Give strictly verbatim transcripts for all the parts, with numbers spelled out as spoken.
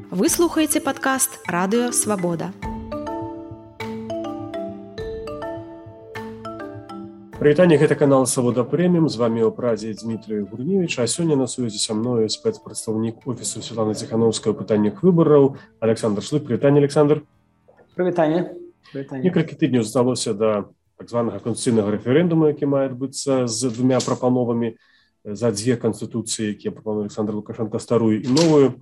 Вы слухаеце падкаст Радыё Свабода. Прывітанне, гэта канал Свабода Прэміум, з вамі ў прадзе Дмітрый Гурневіч, а сёння на сувязі са мною спецпрадстаўнік офісу Светланы Ціхановскай ў пытаннях выбараў Александр Шлык. Прывітанне, Александр. Прывітанне. Некалькі тыдняў засталося да так званага канстытуцыйнага рэферэндуму, які мае адбыцца з двумя прапановамі за дзве канстытуцыі, якія прапануе Александр Лукашенко, старую і новую.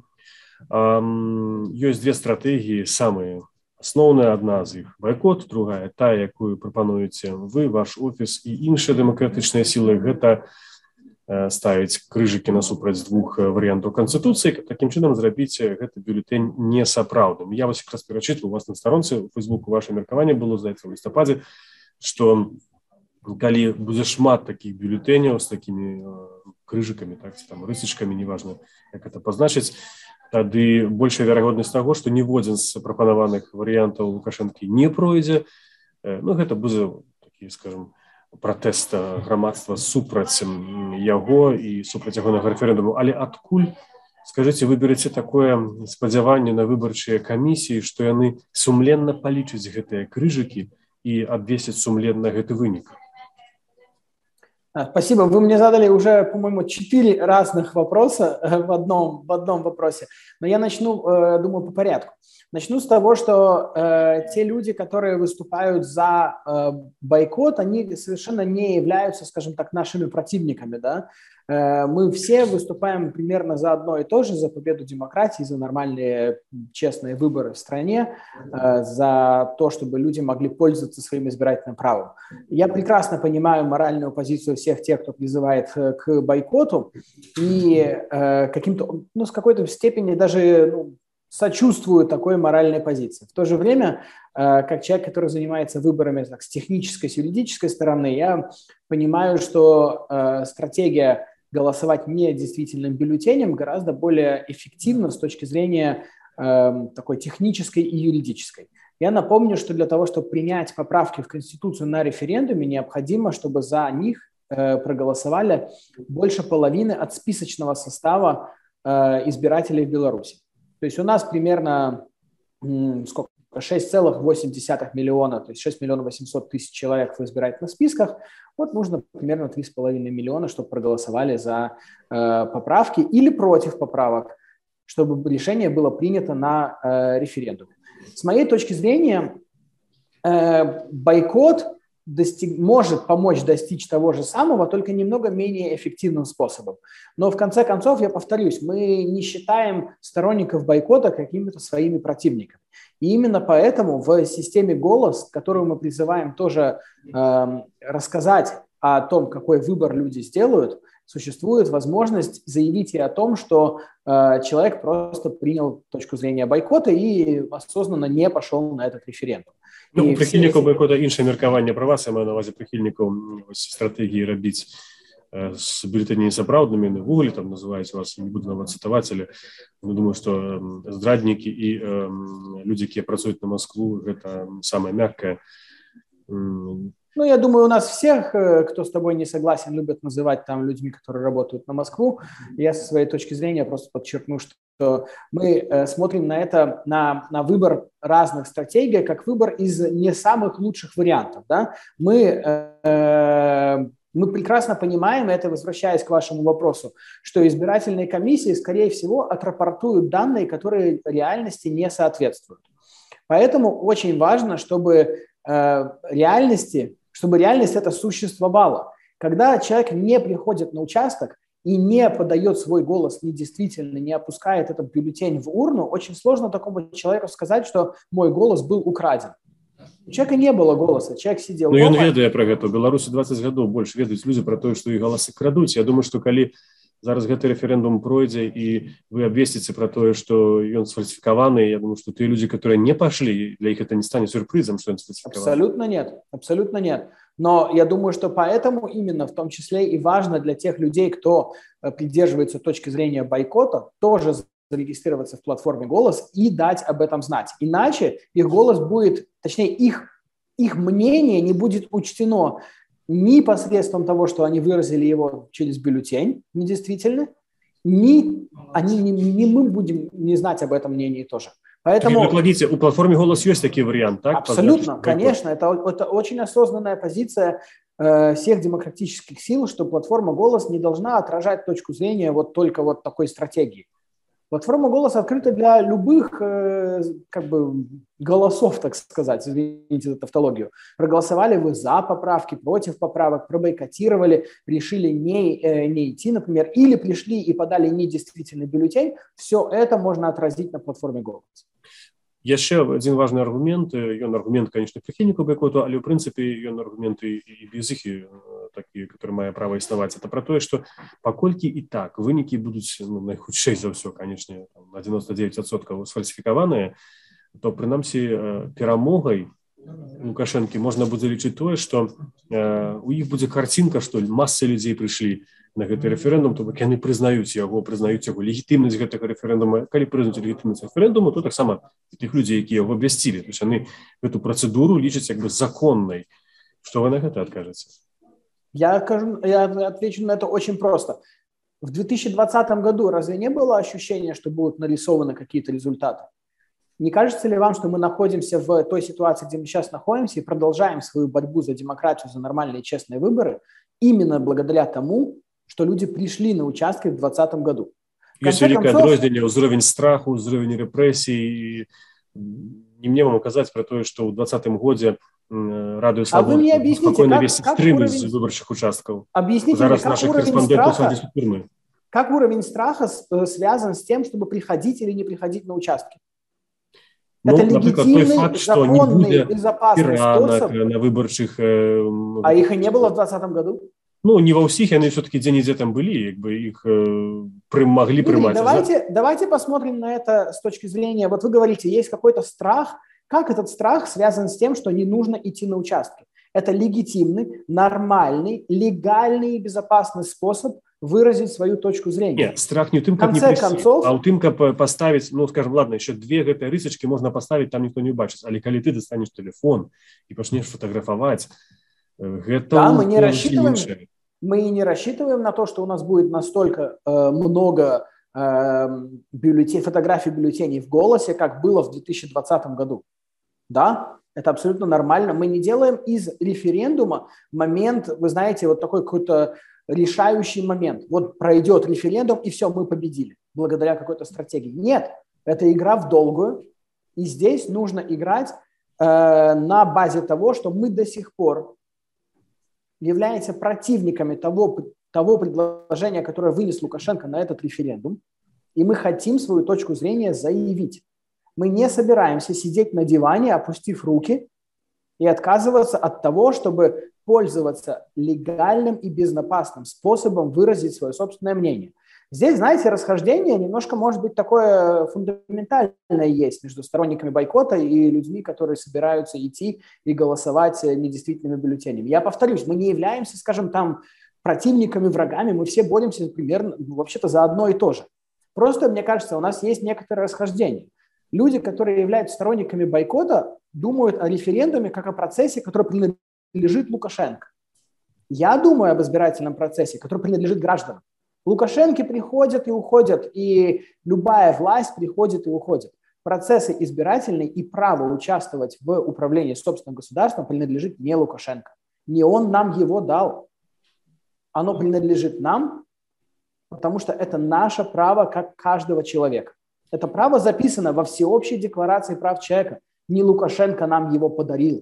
Ёсць две стратэгіі, самыя асноўная, адна з іх байкот, другая тая, якую прапануеце вы, ваш офіс і іншыя дэмакратычныя сілы, гэта ставіць крыжыкі насупраць двух варыянтаў канстытуцыі, такім чынам зрабіць гэты бюлетэнь несапраўдным. Я вас якраз перачытваў у вас на старонцы у Фейсбуку, ваше меркаванне было, здаецца, ў лістападзе, што калі будзе шмат такіх бюлетэняў з такімі крыжыкамі, так, ці там рысачкамі, неважна, як гэта пазначыць, тады большая верагоднасць таго, што ніводзін з прапанаваных варыянтаў Лукашэнкі не пройдзе. Ну, гэта будзе такі, скажем, пратэст грамадства супраць яго і супраць ягонага рэферэндуму. Але адкуль, скажыце, выбераце такое спадзяванне на выбарчыя камісіі, што яны сумленна палічаць гэтыя крыжыкі і абвесяць сумленна гэты вынік? Спасибо. Вы мне задали уже, по-моему, четыре разных вопроса в одном, в одном вопросе. Но я начну, думаю, по порядку. Начну с того, что э, те люди, которые выступают за э, бойкот, они совершенно не являются, скажем так, нашими противниками. Да? Э, мы все выступаем примерно за одно и то же, за победу демократии, за нормальные, честные выборы в стране, э, за то, чтобы люди могли пользоваться своим избирательным правом. Я прекрасно понимаю моральную позицию всех тех, кто призывает к бойкоту, и э, каким-то, ну, с какой-то степени даже... Ну, сочувствую такой моральной позиции. В то же время, как человек, который занимается выборами так, с технической, с юридической стороны, я понимаю, что стратегия голосовать недействительным бюллетенем гораздо более эффективна с точки зрения такой технической и юридической. Я напомню, что для того, чтобы принять поправки в Конституцию на референдуме, необходимо, чтобы за них проголосовали больше половины от списочного состава избирателей в Беларуси. То есть у нас примерно сколько, шесть целых восемь десятых миллиона, то есть шесть миллионов восемьсот тысяч человек в избирательных списках. Вот нужно примерно три с половиной миллиона, чтобы проголосовали за э, поправки или против поправок, чтобы решение было принято на э, референдуме. С моей точки зрения, э, бойкот достиг, может помочь достичь того же самого, только немного менее эффективным способом. Но в конце концов, я повторюсь, мы не считаем сторонников бойкота какими-то своими противниками. И именно поэтому в системе «Голос», которую мы призываем тоже э, рассказать о том, какой выбор люди сделают, существует возможность заявить и о том, что э, человек просто принял точку зрения бойкота и осознанно не пошел на этот референдум. Ну, у прыхільнікаў бойкота іншае меркаванне пра вас, я маю на ўвазе прыхільнікаў стратэгіі рабіць э, з бюлетэні несапраўднымі, на Гугле там называюць вас, не буду нават цытаваць, але думаю, што э, здраднікі і э, людзі, якія працуюць на Москву, гэта самае мяккае. Ну, я думаю, у нас всех, кто с тобой не согласен, любят называть там людьми, которые работают на Москву. Я со своей точки зрения просто подчеркну, что мы э, смотрим на это, на, на выбор разных стратегий, как выбор из не самых лучших вариантов. Да? Мы, э, мы прекрасно понимаем, это возвращаясь к вашему вопросу, что избирательные комиссии, скорее всего, отрапортуют данные, которые реальности не соответствуют. Поэтому очень важно, чтобы э, реальности... чтобы реальность это существовала. Когда человек не приходит на участок и не подает свой голос недействительно, не опускает этот бюллетень в урну, очень сложно такому человеку сказать, что мой голос был украден. У человека не было голоса, человек сидел дома. Ну, ён ведае пра гэта. У Беларусі дваццаць гадоў больш ведаюць людзі пра тое, што іх галасы крадуць. Я думаю, што калі зараз гэты рэферэндум пройдзе і вы абвесціце пра тое, што ён сфальсифікаваны, я думаю, што тыя людзі, которые не пашлі, для іх это не стане сюрпризом, что он сфальсификован. Абсолютно нет, абсолютно нет. Но я думаю, что поэтому именно в том числе и важно для тех людей, кто придерживается точки зрения бойкота, тоже зарегистрироваться в платформе «Голос» и дать об этом знать. Иначе их голос будет, точнее, их, их мнение не будет учтено ни посредством того, что они выразили его через бюллетень недействительно, ни, они, ни, ни мы будем не знать об этом мнении тоже. Поэтому... Выкладите, у платформы «Голос» есть такой вариант, так? Абсолютно, конечно. Это, это очень осознанная позиция э, всех демократических сил, что платформа «Голос» не должна отражать точку зрения вот только вот такой стратегии. Платформа «Голос» открыта для любых э, как бы голосов, так сказать, извините за тавтологию. Проголосовали вы за поправки, против поправок, пробойкотировали, решили не, э, не идти, например, или пришли и подали недействительный бюллетень, все это можно отразить на платформе «Голос». Яшчэ один важный аргумент, ён аргумент, конечно, прихильников бойкоту, але в принципе ён аргумент и, и без их такие, которые мае право існаваць. Это про то, что покольки и так вынікі будут, ну, найхутчэй за все, конечно, на девяносто девять процентов сфальсификаваныя, то прынамсі перамогай Лукашэнкі можно будзе лічыць тое, что э, у іх будзе картинка, что масса людей пришли на гэты рэферэндум, то бок яны прызнаюць яго, прызнаюць яго легітымнасць гэтага рэферэндума. Калі прызнаюць легітымнасць рэферэндуму, то таксама тых людзей, якія яго абвясцілі, то есть яны эту працэдуру лічаць як бы законнай. Что вы на гэта адкажаце? Я, скажу, я отвечу на это очень просто. В две тысячи двадцатом году разве не было ощущения, что будут нарисованы какие-то результаты? Не кажется ли вам, что мы находимся в той ситуации, где мы сейчас находимся, и продолжаем свою борьбу за демократию, за нормальные и честные выборы, именно благодаря тому, что люди пришли на участки в двадцатом году? Есть великое адрозненне, уровень страху, уровень репрессий. Не мне вам указать про то, что в двадцатом году Радио Свобода а вы мне объясните, спокойно весь стрим из выборчих участков. Объясните Зараз мне, наших корреспондентов садят в тюрьмы. Как уровень страха связан с тем, чтобы приходить или не приходить на участки? Ну, это легитимный, той факт, что законный, безопасный способ. На выборчих, э, а их и не было в двадцатом году? Ну, не во всех, они все-таки где-нибудь там были, как бы их э, могли принимать. Давайте, давайте посмотрим на это с точки зрения, вот вы говорите, есть какой-то страх. Как этот страх связан с тем, что не нужно идти на участки? Это легитимный, нормальный, легальный и безопасный способ выразить свою точку зрения. Нет, страх не у тым, как не прийти, концов... а у тым, как поставить, ну, скажем, ладно, еще две гэтай рысачки можно поставить, там никто не убачыць, але калі ты достанешь телефон и пачнешь фотографовать, гэта да, мы не рассчитываем, мы не рассчитываем на то, что у нас будет настолько э, много э, бюллетень, фотографий бюллетеней в «Голосе», как было в две тысячи двадцатом году. Да, это абсолютно нормально. Мы не делаем из референдума момент, вы знаете, вот такой какой-то решающий момент. Вот пройдет референдум, и все, мы победили, благодаря какой-то стратегии. Нет, это игра в долгую, и здесь нужно играть э, на базе того, что мы до сих пор являемся противниками того, того предложения, которое вынес Лукашенко на этот референдум, и мы хотим свою точку зрения заявить. Мы не собираемся сидеть на диване, опустив руки, и отказываться от того, чтобы пользоваться легальным и безопасным способом выразить свое собственное мнение. Здесь, знаете, расхождение немножко, может быть, такое фундаментальное есть между сторонниками бойкота и людьми, которые собираются идти и голосовать недействительными бюллетенями. Я повторюсь, мы не являемся, скажем, там противниками, врагами, мы все боремся примерно, вообще-то за одно и то же. Просто, мне кажется, у нас есть некоторое расхождение. Люди, которые являются сторонниками бойкота, думают о референдуме как о процессе, который принадлежит Лукашенко. Я думаю об избирательном процессе, который принадлежит гражданам. Лукашенко приходят и уходят, и любая власть приходит и уходит. Процессы избирательные и право участвовать в управлении собственным государством принадлежит не Лукашенко. Не он нам его дал. Оно принадлежит нам, потому что это наше право как каждого человека. Это право записано во Всеобщей декларации прав человека. Не Лукашенко нам его подарил.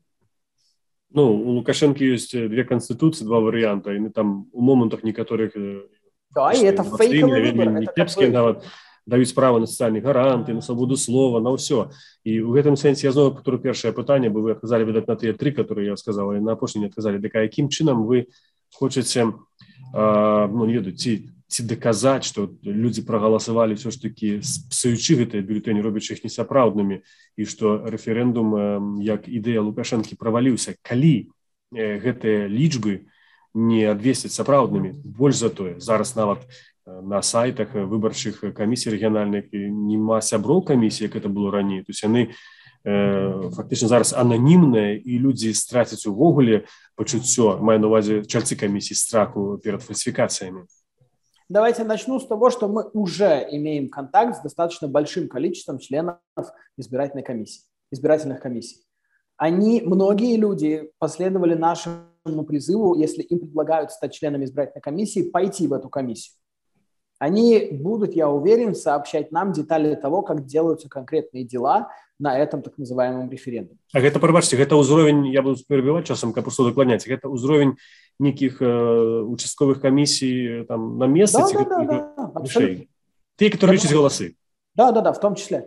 Ну, у Лукашенко есть две конституции, два варианта, и там у моментах некоторых... Да, и это фейковый выбор. Не кепские нават даюць права на социальные гаранты, на свободу слова, на все. И в этом сенсе я знову повторю першее питание, бо вы отказали видать на те три, которые я сказал, и на опошні не отказали. Так, а яким чином вы хочете, э, ну, не ведаю, ці, ці доказать, что люди проголосовали все ж таки псуючи гэтыя бюллетени, робячи их несапраўднымі, и что референдум, э, як идея Лукашенко, провалился, калі э, гэтыя лічбы не абвесцяць сапраўднымі. Больш за тое, зараз нават на сайтах выбарчых камісій рэгіянальных нема сяброў камісіі, як это было раней. То есть яны э, фактычна зараз ананімныя, і людзі страцяць увогуле пачуццё, маю на ўвазе чальцы камісій, страху перад фальсіфікацыямі. Давайте начну с того, что мы уже имеем контакт с достаточно большим количеством членов избирательной комиссии, избирательных комиссий. Они, многие люди последовали нашему призыву, если им предлагают стать членами избирательной комиссии, пойти в эту комиссию. Они будут, я уверен, сообщать нам детали того, как делаются конкретные дела на этом так называемом референдуме. А это, пробачьте, это узровень, я буду перебивать часом, как просто докладнять, это узровень неких э, участковых комиссий там, на месте? Да, этих, да, да, да, абсолютно. Те, которые лечат голосы? Да, да, да, в том числе.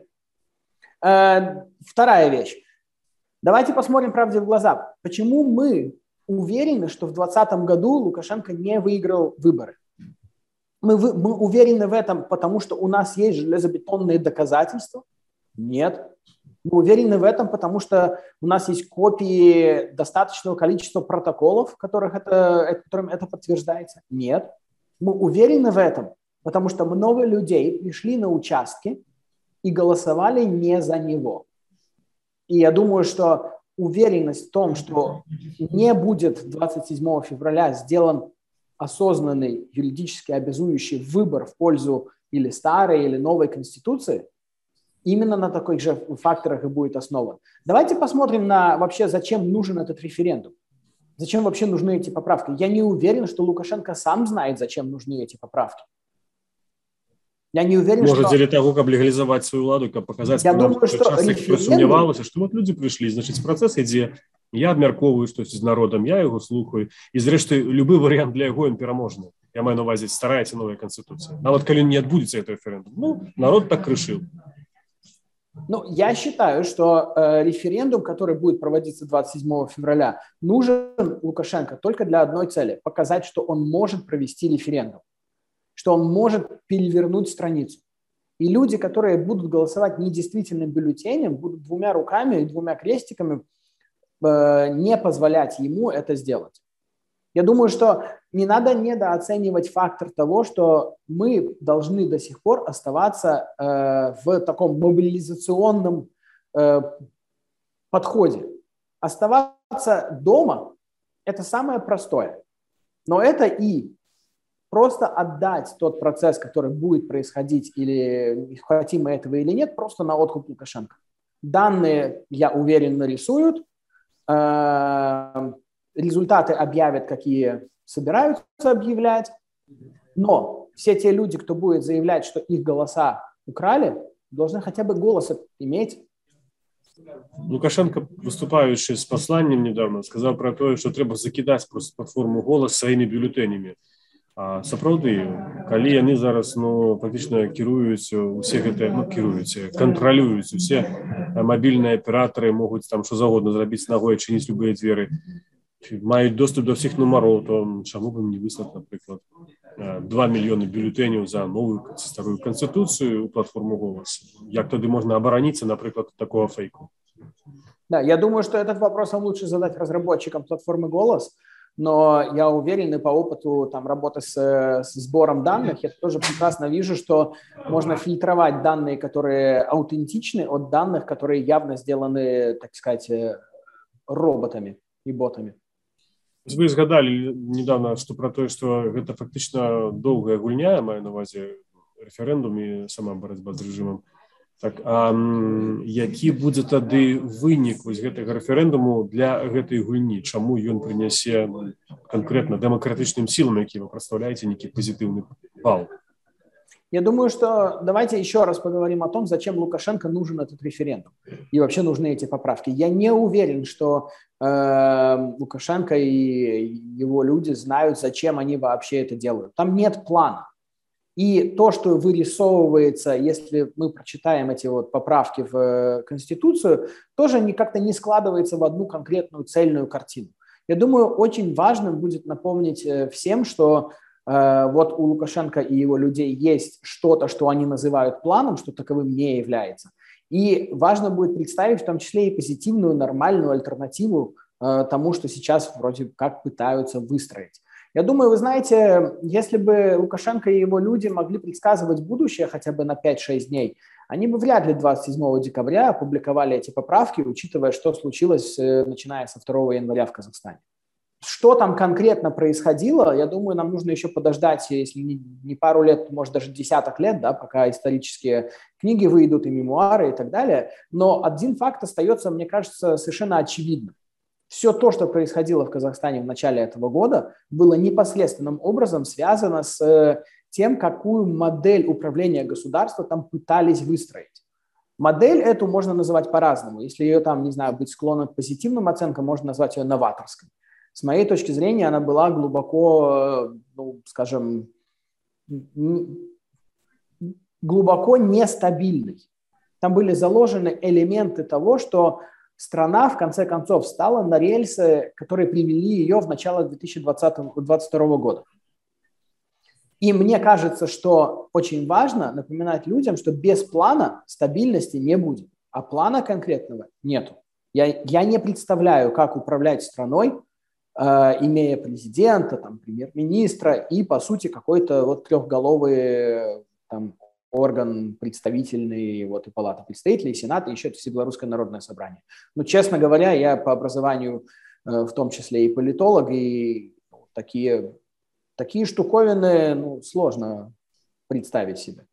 Э, вторая вещь. Давайте посмотрим правде в глаза. Почему мы уверены, что в двадцатом году Лукашенко не выиграл выборы? Мы, мы уверены в этом, потому что у нас есть железобетонные доказательства? Нет. Мы уверены в этом, потому что у нас есть копии достаточного количества протоколов, в которых это, которым это подтверждается? Нет. Мы уверены в этом, потому что много людей пришли на участки и голосовали не за него. И я думаю, что уверенность в том, что не будет двадцать седьмого февраля сделан осознанный, юридически обязующий выбор в пользу или старой, или новой конституции, именно на таких же факторах и будет основан. Давайте посмотрим на вообще, зачем нужен этот референдум. Зачем вообще нужны эти поправки? Я не уверен, что Лукашенко сам знает, зачем нужны эти поправки. Я не уверен, Может, что... для того, как легализовать свою ладу, как показать, я нам, думаю, что что часто референдум... сумнівалося, що от люди прийшли, значить, процес іде, я обмірковую щось з народом, я його слухаю, і зрештою, любий варіант для його він переможний. Я маю на увазі стара ці нова конституція. А от коли не відбудеться цей референдум, ну, народ так решил. Ну, я считаю, что э, референдум, который будет проводиться двадцать седьмого февраля, нужен Лукашенко только для одной цели – показать, что он может провести референдум, что он может перевернуть страницу. И люди, которые будут голосовать недействительным бюллетенем, будут двумя руками и двумя крестиками э, не позволять ему это сделать. Я думаю, что не надо недооценивать фактор того, что мы должны до сих пор оставаться э, в таком мобилизационном э, подходе. Оставаться дома – это самое простое. Но это и просто отдать тот процесс, который будет происходить, или хотим мы этого или нет, просто на откуп Лукашенко. Данные, я уверен, нарисуют. Э, Результаты объявят, какие собираются объявлять, но все те люди, кто будет заявлять, что их голоса украли, должны хотя бы голос иметь. Лукашенко, выступающий с посланием недавно, сказал про то, что треба закидать просто платформу «Голос» своими бюллетенями. А сапраўды, калі яны зараз ну, фактично кіруюць усе гэтыя, ну, кіруюць, кантралююць, усе мобільныя аператоры могуць там што загодна зрабіць з нагой, чыніць любыя дзверы, мають доступ до всіх номерів, то чому б їм не вислати, наприклад, два мільйони бюлетенів за нову стару конституцію у платформу «Голос». Як тоді можна оборонитися, наприклад, от такого фейку? Да, я думаю, что этот вопрос вам лучше задать разработчикам платформы «Голос», но я уверен и по опыту там, работы с, с сбором данных, я тоже прекрасно вижу, что можно фильтровать данные, которые аутентичны, от данных, которые явно сделаны, так сказать, роботами и ботами. Вы згадали недавно что про то, что это фактично долгая гульня, я маю на увазі референдум і сама барацьба з режимом. Так, а які будзе тады вынік вось гэтага рэферэндуму для гэтай гульні? Чаму ён прынясе конкретно демократичным силам, якія вы прадстаўляеце, нейкі пазітыўны бал? Я думаю, что давайте еще раз поговорим о том, зачем Лукашенко нужен этот референдум и вообще нужны эти поправки. Я не уверен, что э, Лукашенко и его люди знают, зачем они вообще это делают. Там нет плана. И то, что вырисовывается, если мы прочитаем эти вот поправки в Конституцию, тоже как-то не складывается в одну конкретную цельную картину. Я думаю, очень важным будет напомнить всем, что э, вот у Лукашенко и его людей есть что-то, что они называют планом, что таковым не является. И важно будет представить в том числе и позитивную, нормальную альтернативу э, тому, что сейчас вроде как пытаются выстроить. Я думаю, вы знаете, если бы Лукашенко и его люди могли предсказывать будущее хотя бы на пять-шесть дней, они бы вряд ли двадцать седьмого декабря опубликовали эти поправки, учитывая, что случилось, начиная со второго января в Казахстане. что там конкретно происходило, я думаю, нам нужно еще подождать, если не, не пару лет, может, даже десяток лет, да, пока исторические книги выйдут и мемуары и так далее. Но один факт остается, мне кажется, совершенно очевидным. Все то, что происходило в Казахстане в начале этого года, было непосредственным образом связано с тем, какую модель управления государством там пытались выстроить. Модель эту можно называть по-разному. Если ее там, не знаю, быть склонным к позитивным оценкам, можно назвать ее новаторской. С моей точки зрения, она была глубоко, ну, скажем, глубоко нестабильной. Там были заложены элементы того, что страна, в конце концов, встала на рельсы, которые привели ее в начало две тысячи двадцать второго года. И мне кажется, что очень важно напоминать людям, что без плана стабильности не будет, а плана конкретного нету. Я, я не представляю, как управлять страной, имея президента, там, премьер-министра и, по сути, какой-то вот трехголовый там, орган представительный, вот и Палата представителей, и Сенат, и еще это Всебелорусское народное собрание. Но, честно говоря, я по образованию в том числе и политолог, и ну, такие, такие штуковины ну, сложно представить себе.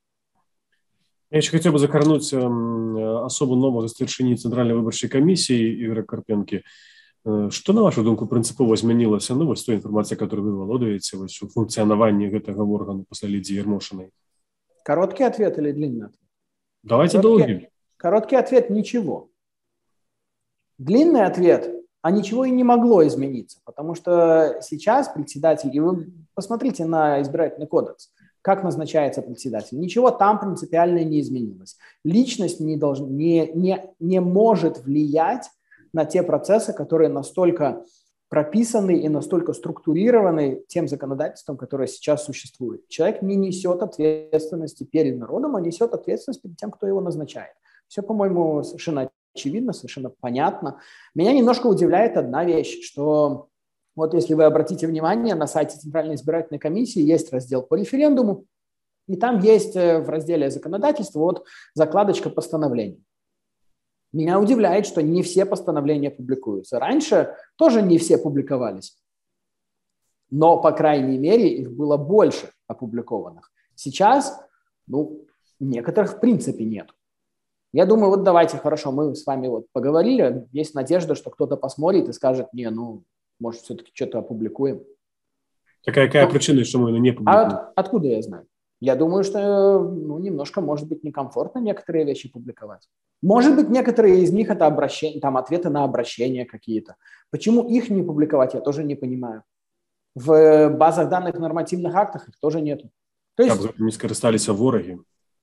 Я еще хотел бы закорнуть особо нового старшини Центральной выборчей комиссии Игоря Карпенки. Что, на вашу думку, принципова змянілася ну, вось той інфармацыяй, которой вы валодаеце вось у функцыянаванні гэтага органу пасля Лидии Ермошиной? Короткий ответ или длинный ответ? Давайте короткий, долгий. Короткий ответ – ничего. Длинный ответ – а ничего и не могло измениться, потому что сейчас председатель, и вы посмотрите на избирательный кодекс, как назначается председатель. Ничего там принципиально не изменилось. Личность не, долж, не, не, не может влиять на те процессы, которые настолько прописаны и настолько структурированы тем законодательством, которое сейчас существует. Человек не несет ответственности перед народом, а несет ответственность перед тем, кто его назначает. Все, по-моему, совершенно очевидно, совершенно понятно. Меня немножко удивляет одна вещь, что вот если вы обратите внимание, на сайте Центральной избирательной комиссии есть раздел по референдуму, и там есть в разделе законодательства вот закладочка постановлений. Меня удивляет, что не все постановления публикуются. Раньше тоже не все публиковались, но, по крайней мере, их было больше опубликованных. Сейчас, ну, некоторых в принципе нет. Я думаю, вот давайте, хорошо, мы с вами вот поговорили, есть надежда, что кто-то посмотрит и скажет, не, ну, может, все-таки что-то опубликуем. Какая, какая причина, что мы не публикуем? А от, откуда я знаю? Я думаю, что ну, немножко, может быть, некомфортно некоторые вещи публиковать. Может быть, некоторые из них это обращение, там, ответы на обращения какие-то. Почему их не публиковать, я тоже не понимаю. В базах данных, в нормативных актах их тоже нету. То есть, как не скористались вороги?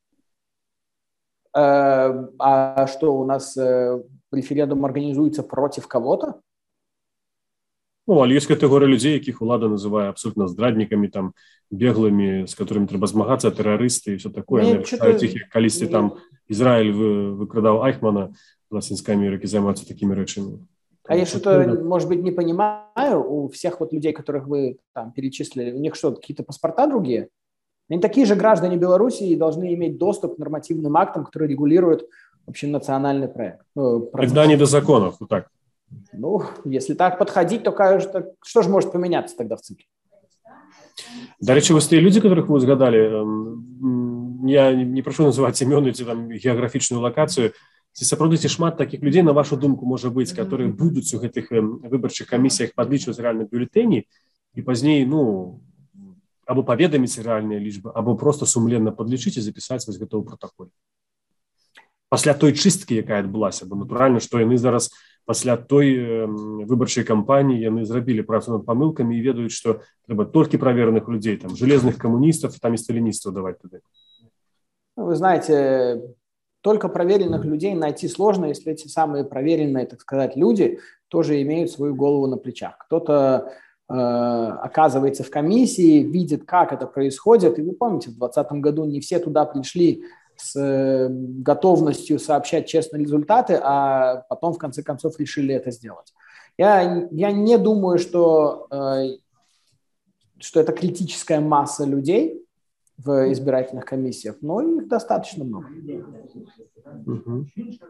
Э, а что, у нас э, референдум организуется против кого-то? Ну, але есть категория людей, яких улада называет абсолютно здрадниками, там, беглыми, с которыми треба змагаться, террористы и все такое. Они описают их, як колись там Израиль выкрадал Айхмана в Латинской Америке, занимаются такими речами. А я что-то, может быть, не понимаю, у всех вот людей, которых вы там перечислили, у них что, какие-то паспорта другие? Они такие же граждане Беларуси и должны иметь доступ к нормативным актам, которые регулируют общенациональный проект. Ну, Тогда не до законов, вот так. Ну, если так подходить, то кажется, что же может поменяться тогда в цикле? До речі, ось ті люди, которых ви згадали, я не прошу називати ім'я ці там географічну локацію. Ці сапраўды ці шмат таких людей, на вашу думку, може бути, которые будуть у гэтых выбарчых камісіях падлічваць рэальна бюлетэні і пазней, ну, або паведаміць рэальныя лічбы, або просто сумленна падлічыць і запісаць вось гэта ў пратаколе. Пасля той чысткі, якая адбылася, бо натуральна, што яны зараз пасля той э, выбарчай кампаніі яны зрабілі працу над памылкамі і ведаюць, што трэба толькі правереных людзей, там, железных камуністаў, там і сталіністаў даваць туды. Вы знаете, только проверенных людей найти сложно, если эти самые проверенные, так сказать, люди тоже имеют свою голову на плечах. Кто-то э, оказывается в комиссии, видит, как это происходит, и вы помните, в двадцатом году не все туда пришли с готовностью сообщать честные результаты, а потом, в конце концов, решили это сделать. Я, я не думаю, что, э, что это критическая масса людей. в избирательных комиссиях, но их достаточно много. Угу.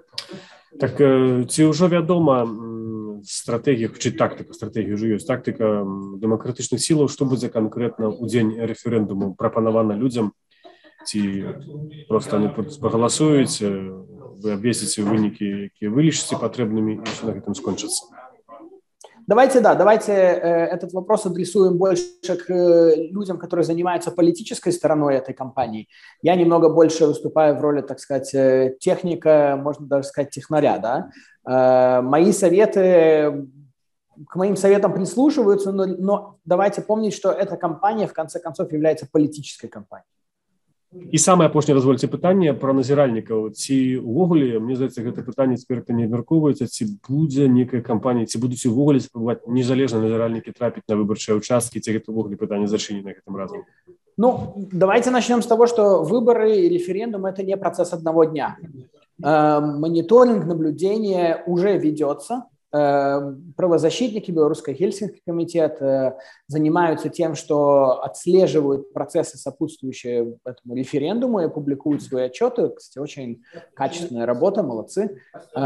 Так ці ўжо вядома стратэгія, ці тактыка, стратэгія ўжо ёсць, тактыка дэмакратычных сілаў, што будзе канкрэтна ў дзень рэферэндуму прапанавана людзям, ці проста они прагаласуюць, вы абвесціце вынікі, якія вы лічыце патрэбнымі, і ўсё на гэтым скончыцца? Давайте, да, давайте э, этот вопрос адресуем больше к э, людям, которые занимаются политической стороной этой кампании. Я немного больше выступаю в роли, так сказать, э, техника, можно даже сказать, технаря, да. Э, мои советы, к моим советам прислушиваются, но, но давайте помнить, что эта кампания, в конце концов, является политической кампанией. І самае апошняе, дазвольце, пытанне пра назіральнікаў. Ці ўвогуле, мне здаецца, гэта пытанне эксперты не абмяркоўваюцца, ці будзе некая кампанія, ці будуць увогуле спрабаваць незалежна назіральнікі трапіць на выбарчыя ўчасткі, ці гэта ўвогуле пытанне зачынена гэтым разам? Ну, давайте начнем с того, что выборы и референдум – это не процесс одного дня. Э, мониторинг, наблюдение уже ведется. Правозащитники, Белорусский Хельсинский комитет занимаются тем, что отслеживают процессы, сопутствующие этому референдуму, и публикуют свои отчеты. Кстати, очень качественная работа, молодцы.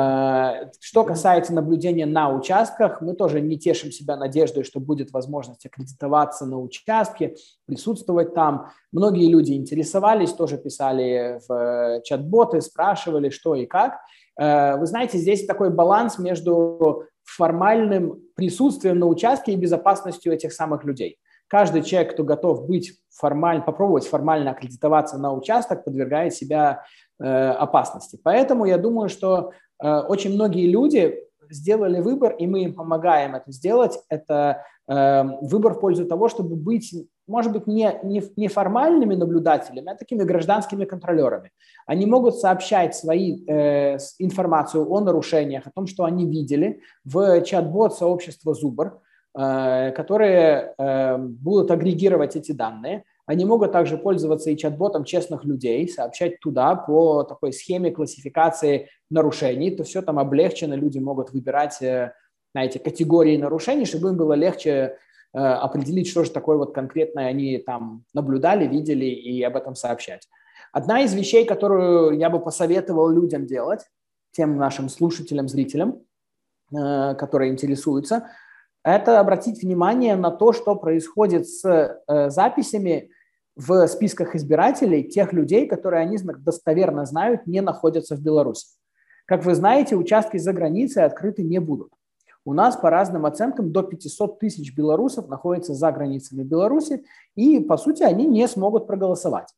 Что касается наблюдения на участках, мы тоже не тешим себя надеждой, что будет возможность аккредитоваться на участке, присутствовать там. Многие люди интересовались, тоже писали в чат-боты, спрашивали, что и как. Вы знаете, здесь такой баланс между формальным присутствием на участке и безопасностью этих самых людей. Каждый человек, кто готов быть формально, попробовать формально аккредитоваться на участок, подвергает себя э, опасности. Поэтому я думаю, что э, очень многие люди сделали выбор, и мы им помогаем это сделать. Это э, выбор в пользу того, чтобы быть, может быть, не, не, не формальными наблюдателями, а такими гражданскими контролерами. Они могут сообщать свои, э, информацию о нарушениях, о том, что они видели в чат-бот сообщества Зубр, э, которые э, будут агрегировать эти данные. Они могут также пользоваться и чат-ботом честных людей, сообщать туда по такой схеме классификации нарушений. То все там облегчено, люди могут выбирать, знаете, категории нарушений, чтобы им было легче э, определить, что же такое вот конкретное они там наблюдали, видели и об этом сообщать. Одна из вещей, которую я бы посоветовал людям делать, тем нашим слушателям, зрителям, э, которые интересуются, это обратить внимание на то, что происходит с э, записями в списках избирателей тех людей, которые они достоверно знают, не находятся в Беларуси. Как вы знаете, участки за границей открыты не будут. У нас, по разным оценкам, до пятьсот тысяч белорусов находятся за границами Беларуси, и, по сути, они не смогут проголосовать.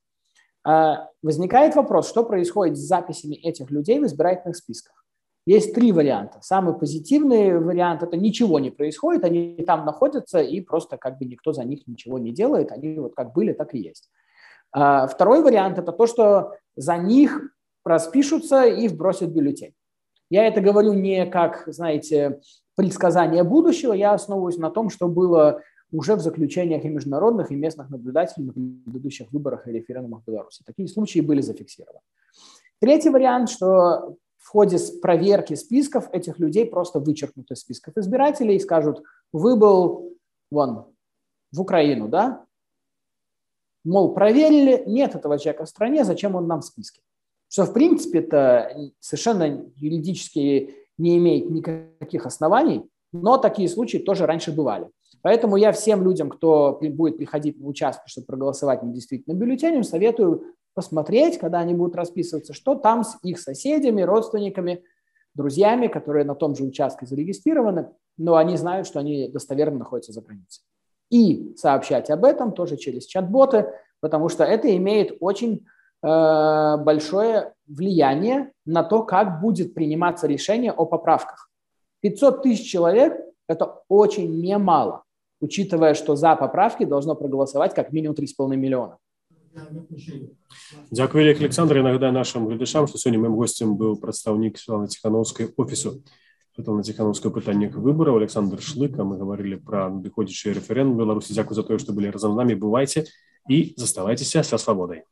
Возникает вопрос, что происходит с записями этих людей в избирательных списках. Есть три варианта. Самый позитивный вариант – это ничего не происходит, они там находятся, и просто как бы никто за них ничего не делает, они вот как были, так и есть. Второй вариант – это то, что за них распишутся и вбросят бюллетень. Я это говорю не как, знаете, предсказание будущего, я основываюсь на том, что было уже в заключениях и международных, и местных наблюдателей на предыдущих выборах и референдумах в Беларуси. Такие случаи были зафиксированы. Третий вариант, что в ходе проверки списков этих людей просто вычеркнут из списков избирателей и скажут, выбыл вон в Украину, да? Мол, проверили, нет этого человека в стране, зачем он нам в списке? Что, в принципе, это совершенно юридически не имеет никаких оснований, но такие случаи тоже раньше бывали. Поэтому я всем людям, кто будет приходить на участки, чтобы проголосовать недействительным бюллетенем, советую посмотреть, когда они будут расписываться, что там с их соседями, родственниками, друзьями, которые на том же участке зарегистрированы, но они знают, что они достоверно находятся за границей. И сообщать об этом тоже через чат-боты, потому что это имеет очень э, большое влияние на то, как будет приниматься решение о поправках. пятьсот тысяч человек – это очень немало, учитывая, что за поправки должно проголосовать как минимум три с половиной миллиона. Дякую, Олег Александр. Я нагадаю нашим глядачам, что сегодня моим гостем был представник Світланы Ціхановскай офису Світланы Ціхановскай пытаннях выборов Александр Шлык. Мы говорили про надыходзячы референдум в Беларуси. Дякую за то, что были разом с нами. Бывайте и заставайтесь со свободой.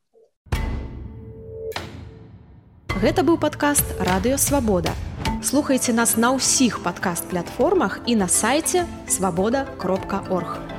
Гэта быў падкаст Радыё Свабода. Слухайце нас на ўсіх падкаст-платформах і на сайце свабода кропка орг.